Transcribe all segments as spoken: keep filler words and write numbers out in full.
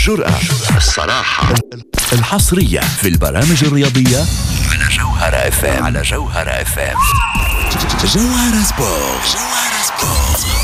الجرأة، الصراحة، الحصرية في البرامج الرياضية على جوهرة اف ام. على جوهرة اف ام. جوهرة سبورت. جوهرة سبورت.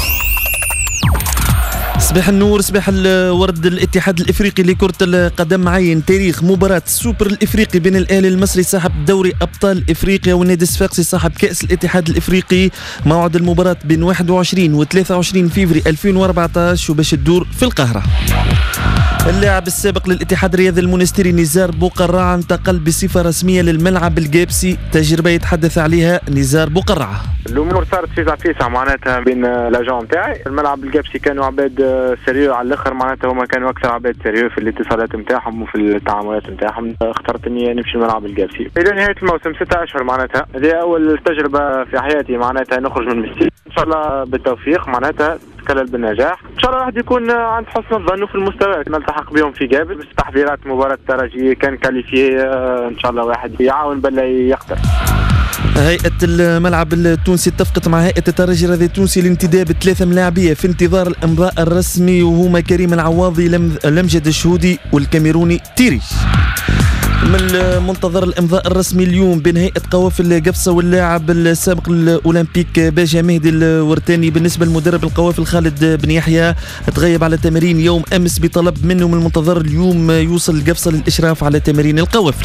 صباح النور، صباح الورد. الاتحاد الافريقي لكرة القدم عين تاريخ مباراة السوبر الافريقي بين الاهلي المصري صاحب دوري ابطال افريقيا والنادي الصفاقسي صاحب كاس الاتحاد الافريقي. موعد المباراة بين واحد وعشرين و ثلاثة وعشرين فيفري ألفين وأربعة عشر وباش تدور في القاهرة. اللاعب السابق للاتحاد الرياضي المونستيري نزار بوقرعة انتقل بصفة رسمية للملعب الجابسي، تجربة يتحدث عليها نزار بوقرعة. الامور صارت فيسع فيسع معناتها بين لاجون تاعي. الملعب الجابسي كانوا عباد سيريو على الاخر، معناتها هما كانوا اكثر عباد سيريو في الاتصالات نتاعهم وفي التعاملات نتاعهم. اخترت اني نمشي الملعب الجابسي الى نهايه الموسم ستة اشهر. معناتها هذه اول تجربه في حياتي، معناتها نخرج من المستير ان شاء الله بالتوفيق، معناتها تكلل بالنجاح ان شاء الله. راح يكون عند حسن الظن في المستوى، نلتحق بهم في جابل. بس تحضيرات مباراه الترجي كان كاليفي ان شاء الله واحد يعاون بلا يقدر. هيئة الملعب التونسي اتفقت مع هيئة الترجي الرياضي التونسي لانتداب ثلاثة ملاعبية في انتظار الامضاء الرسمي، وهما كريم العواضي، لمجد الشهودي والكاميروني تيريش. من المنتظر الامضاء الرسمي اليوم بين هيئة قوافل قفصة واللاعب السابق الاولمبيك باجا مهدي الورتاني. بالنسبة للمدرب القوافل خالد بن يحيى تغيب على تمارين يوم امس بطلب منه من المنتظر اليوم يوصل القفصة للاشراف على تمارين القوافل.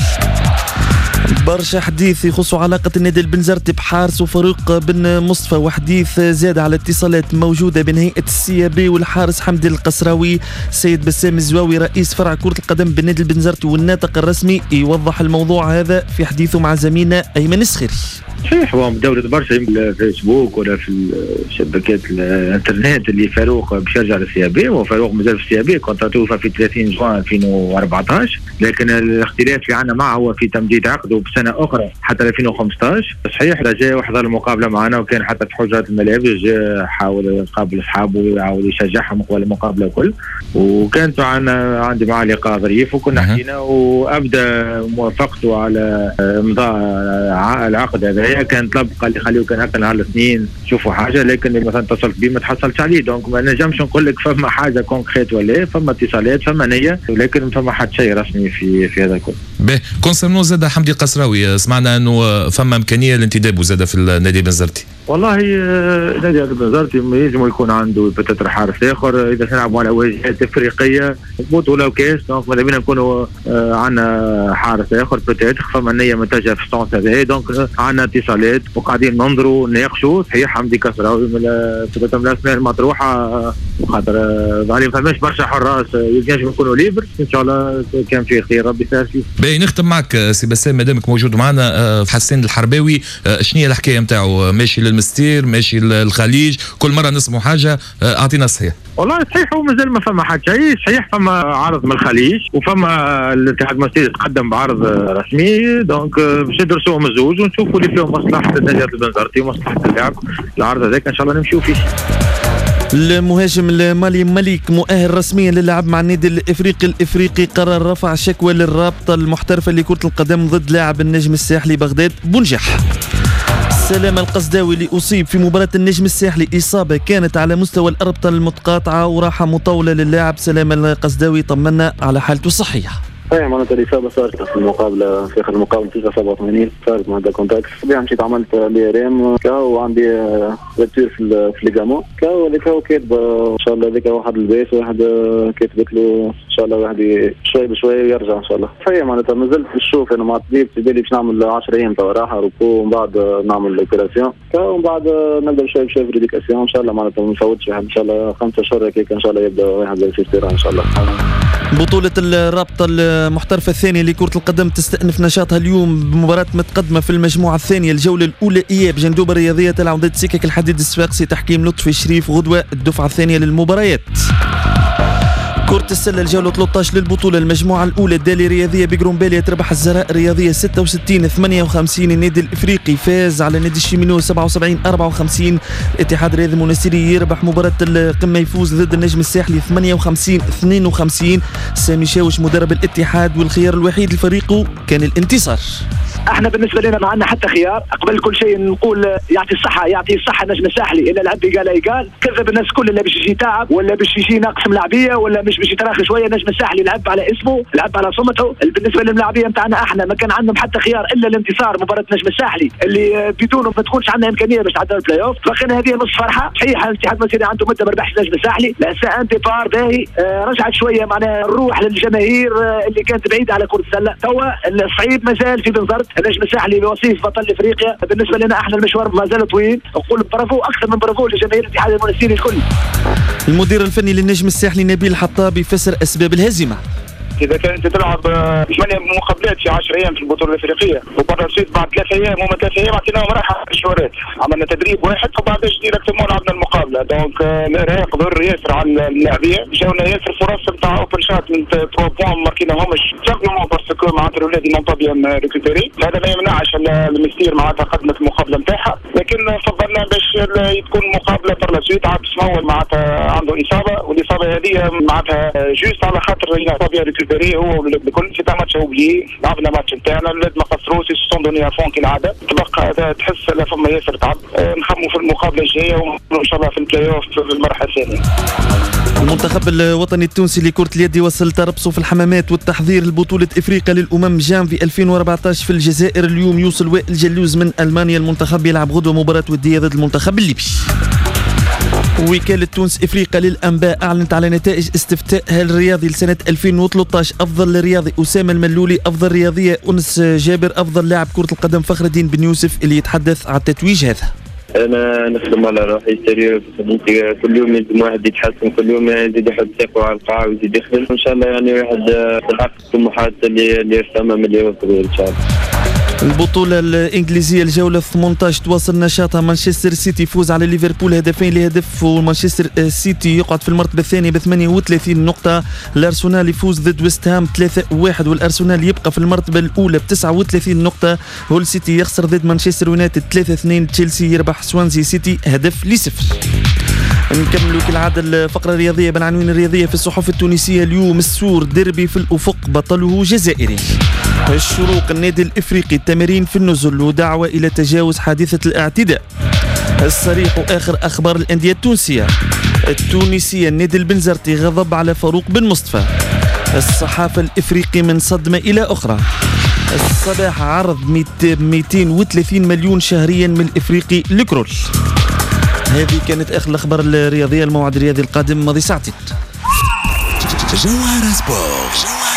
برشا حديث يخص علاقة النادي البنزرتي بحارس وفاروق بن مصطفى، وحديث زاد على اتصالات موجودة بين هيئة السي بي والحارس حمدي القسراوي. السيد بسام الزواوي رئيس فرع كرة القدم بالنادي البنزرتي والناطق الرسمي يوضح الموضوع هذا في حديثه مع زميلنا أيمن السخيري. صحيح، هو دولة برشا في الفيسبوك ولا في الشبكات الانترنت اللي فاروق باش يرجع للسي بي، وفاروق مازال في السي بي كونترا توفى في ثلاثين جوان ألفين وأربعة عشر، لكن الاختلاف اللي عندنا معه هو في تمديد عقده بسنة أخرى حتى ألفين وخمسة عشر. صحيح جاء وحضر المقابلة معنا، وكان حتى في حجرات الملابس جاء حاول يقابل أصحابه ويحاول يشجعهم قبل المقابلة الكل، وكانت معنا عندي معه لقاء ظريف وكنا حكينا، وأبدأ موافقته على إمضاء العقد هذا. كان طلب قال لي خليه كان هكا نهار الاثنين شوفوا حاجه، لكن مثلا اتصلت بيه ما تحصلش عليه. دونك ما نجمش نقول لك فما حاجه كونكريت ولا فما اتصالات فما نيه، لكن ما فما حد شيء رسمي في في هذا الكل. باهي كونسيرنو زاد حمدي القسراوي، سمعنا انه فما امكانيه لانتدابه زاد في النادي البنزرتي. والله نادي البنزرتي يلزم يكون عنده بتتر حارس اخر اذا نلعبوا على واجهات افريقيه بطوله وكاس. دونك ماذا بينا نكونوا عندنا حارس اخر بتتر، فما نيه متجهه في السونس هذا. دونك عندنا اتصالات وقاعدين ننظروا نناقشوا. صحيح حمدي كسراوي من الاسماء المطروحه، خاطر ظهري ما فماش برشا حراس ينجموا يكونوا ليبر. ان شاء الله كان في خير ربي يسهل فيه. باهي نختم معك سي بسام مادامك موجود معنا. حسين الحرباوي شنو هي الحكايه نتاعو؟ ماشي للمستير، ماشي للخليج، كل مره نسمعوا حاجه، اعطينا صحيح. والله صحيح هو مازال ما فما حد شيء. صحيح فما عرض من الخليج، وفما الاتحاد المصري تقدم بعرض رسمي. دونك باش ندرسوهم الزوج ونشوفوا اللي فيهم مصلحه النادي البنزرتي ومصلحه اللاعب. العرض هذاك ان شاء الله نمشيو فيه. المهاجم المالي مليك مؤهل رسميا للعب مع النادي الافريقي. الافريقي قرر رفع شكوى للرابطه المحترفه لكره القدم ضد لاعب النجم الساحلي بغداد بنجح. سلام القصداوي اللي أصيب في مباراة النجم الساحلي إصابة كانت على مستوى الأربطة المتقاطعة وراحة مطولة للاعب. سلام القصداوي طمنا على حالته الصحية. اي معناتها الاصابه صارت في المقابله في اخر المقابله في سبعة وثمانين صارت مع كونتاكت. طبيعي مشيت عملت بي ار ام كاو وعندي ريتير في في ليجامون كاو اللي كاو كاتب ان شاء الله هذاك واحد الباس واحد كاتبت له ان شاء الله واحد شوي بشوي يرجع ان شاء الله. صحيح معناتها مازلت نشوف انا مع الطبيب في بالي باش نعمل عشرة ايام توا راحه روبو ومن بعد نعمل الاوبيراسيون كاو ومن بعد نبدا شوي بشوي في ريديكاسيون ان شاء الله. معناتها ما نفوتش ان شاء الله خمسة اشهر هكاك ان شاء الله يبدا واحد الاستراحه ان شاء الله. بطولة الرابطة المحترفة الثانية لكرة القدم تستأنف نشاطها اليوم بمباراة متقدمة في المجموعة الثانية. الجولة الأولى إياب جندوبة الرياضية تلعب ضد سكك الحديد الصفاقسي تحكيم لطفي الشريف. غدوة الدفعة الثانية للمباريات. كرة السلة الجولة ثلاثة عشر للبطولة المجموعة الأولى الدالي رياضية بقرومباليا تربح الزراء الرياضية ستة وستين ثمانية وخمسين. النادي الإفريقي فاز على نادي الشيمينو سبعة وسبعين أربعة وخمسين. الاتحاد الرياضي المونستيري يربح مباراة القمة يفوز ضد النجم الساحلي ثمانية وخمسين اثنين وخمسين. سامي شاوش مدرب الاتحاد والخيار الوحيد لفريقه كان الانتصار. احنا بالنسبه لنا ما عندنا حتى خيار. قبل كل شيء نقول يعطي الصحه يعطي الصحه النجم الساحلي. الا العبد قال اي قال كذب الناس كل اللي باش يجي تعب ولا باش يجي ناقص ملاعبيه ولا مش باش يتراخي شويه. النجم الساحلي لعب على اسمه لعب على صمته. بالنسبه للملاعبيه نتاعنا احنا ما كان عندهم حتى خيار الا الانتصار مباراه النجم الساحلي اللي بدونه ما تكونش عندنا امكانيه باش تعدى البلاي اوف. فخنا هذه نص فرحه صحيح. الاتحاد المصري عنده مده ما ربحش النجم الساحلي لا سا ان ديبار باهي. آه رجعت شويه معناها الروح للجماهير آه اللي كانت بعيده على كره السله. توا الصعيد مازال في بنزرت. النجم الساحلي بوصيف بطل افريقيا. بالنسبه لنا احنا المشوار ما زال طويل. نقول برافو اكثر من برافو لجماهير الاتحاد المنستيري الكل. المدير الفني للنجم الساحلي نبيل الحطاب يفسر اسباب الهزيمه. اذا كانت تلعب ثمانيه مقابلات في عشر ايام في البطوله الافريقيه وبرا الصيف بعد ثلاث ايام وما ثلاث ايام اعطيناهم راحه في الشهورات. عملنا تدريب واحد وبعدش ديريكتومون لعبنا المقابله. دونك الارهاق ضر ياسر على اللاعبيه. جاونا ياسر فرص نتاع اوبن شات من ثلاثة بوان ما ماركيناهمش سامبلومون باسكو معناتها الاولاد نون با بيان ريكوبيري. هذا ما يمنعش المستير معناتها قدمت المقابله نتاعها لكن فضلنا باش تكون مقابله بر لا سويت. عبد اسماعيل معناتها عنده اصابه والاصابه هذه معناتها جوست على خاطر نون با بيان هو بكل في ماتش اوبلي. لعبنا ماتش نتاعنا الولاد ما قصروش سون دوني افون كالعاده. تبقى تحس لا فما ياسر تعب. نخموا في المقابله الجايه وان شاء الله في البلاي اوف في المرحله الثانيه. المنتخب الوطني التونسي لكرة اليد وصل تربصه في الحمامات والتحضير لبطولة افريقيا للامم جانفي ألفين وأربعطاش في الجزائر. اليوم يوصل وائل جلوز من المانيا. المنتخب يلعب غدوه مباراة ودية ضد المنتخب الليبي. وكالة تونس إفريقيا للأنباء أعلنت على نتائج استفتائها الرياضي لسنة ألفين وثلاثطاش. أفضل رياضي أسامة الملولي، أفضل رياضية أنس جابر، أفضل لاعب كرة القدم فخر الدين بن يوسف اللي يتحدث على التتويج هذا. أنا نخدم على روحي سيريو كل يوم لازم واحد يتحسن كل يوم يزيد يحط ثقة على القاع ويزيد يخدم إن شاء الله يعني واحد يحقق الطموحات اللي اللي يرسمها من اليوم إن شاء الله. البطولة الإنجليزية الجولة ثمانطاش تواصل نشاطها. مانشستر سيتي يفوز على ليفربول هدفين لهدف ومانشستر سيتي يقعد في المرتبة الثانية ب ثمانية وثلاثين نقطة. الأرسنال يفوز ضد ويست هام ثلاثة واحد والأرسنال يبقى في المرتبة الأولى ب تسعة وثلاثين نقطة. هول سيتي يخسر ضد مانشستر يونايتد ثلاثة اثنين. تشيلسي يربح سوانزي سيتي هدف لصفر. نكملوا كالعادة الفقرة الرياضية بالعناوين الرياضية في الصحف التونسية اليوم. السور ديربي في الأفق بطله جزائري. الشروق النادي الإفريقي التمارين في النزل ودعوة إلى تجاوز حادثة الاعتداء. الصريح آخر أخبار الأندية التونسية. التونسية النادي البنزرتي غضب على فاروق بن مصطفى. الصحافة الإفريقي من صدمة إلى أخرى. الصباح عرض مئتين وثلاثين مليون شهريا من الإفريقي لكرول. هذه كانت آخر الأخبار الرياضية. الموعد الرياضي القادم ماضي ساعتين. جوهرة سبورت.